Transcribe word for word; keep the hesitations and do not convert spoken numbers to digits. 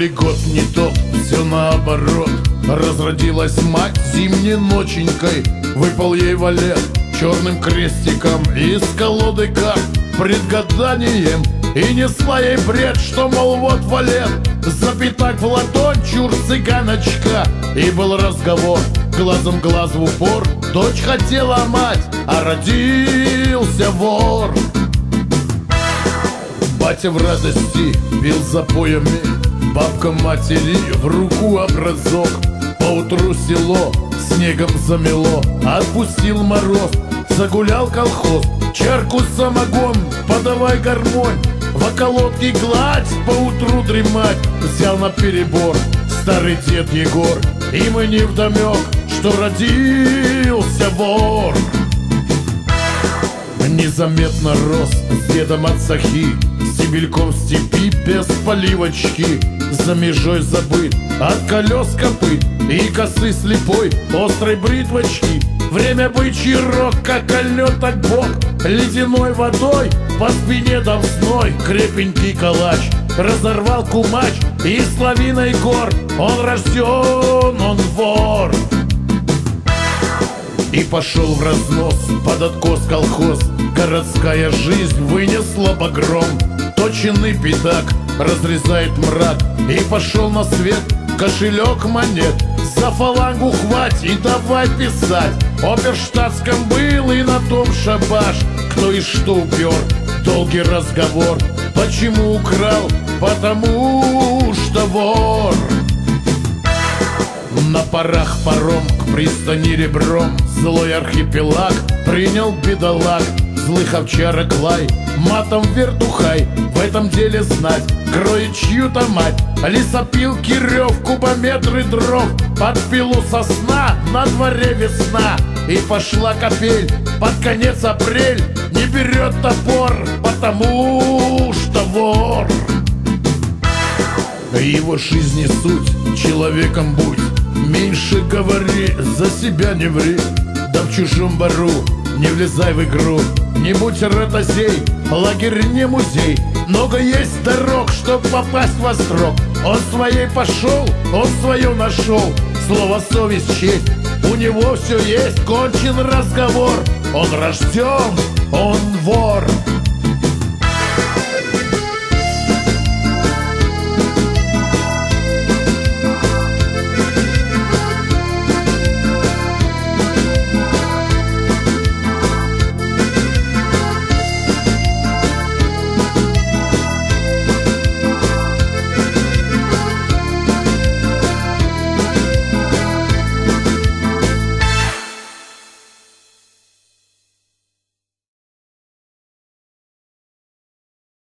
ли год не тот, все наоборот. Разродилась мать зимней ноченькой, выпал ей валет черным крестиком из колоды карт предгаданием. И несла ей бред, что, мол, вот валет, запятак в ладонь, чур цыганочка. И был разговор, глазом глаз в упор. Дочь хотела мать, а родился вор. Батя в радости бил запоями, бабка матери в руку образок. Поутру село снегом замело, отпустил мороз, загулял колхоз. Чарку самогон, подавай гармонь, в околотке гладь, поутру дремать. Взял на перебор старый дед Егор, и мы невдомек, что родился вор. Незаметно рос с дедом от сахи, стебельком в степи без поливочки. За межой забыт от колес копыт и косы слепой острой бритвочки. Время бычий рог, как кольнет, так бок, ледяной водой по спине дав зной. Крепенький калач разорвал кумач, и с лавиной гор он рожден, он вор. И пошел в разнос под откос колхоз, городская жизнь вынесла багром. Точенный пятак разрезает мрак, и пошел на свет кошелек монет. За фалангу хвать и давай писать. Оперштатском был и на том шабаш. Кто и что упер, долгий разговор. Почему украл? Потому что вор. На парах паром к пристани ребром злой архипелаг принял бедолаг. Злых овчарок лай, матом вертухай, в этом деле знать кроет чью-то мать. Лесопилки рев, кубометры дров, под пилу сосна, на дворе весна. И пошла капель, под конец апрель, не берет топор, потому что вор. Его жизни суть, человеком будь, меньше говори, за себя не ври. Да в чужом бару не влезай в игру, не будь ротозей, лагерь не музей. Много есть дорог, чтоб попасть во строк. Он своей пошел, он свое нашел. Слово совесть, честь, у него все есть. Кончен разговор, он рожден, он вор.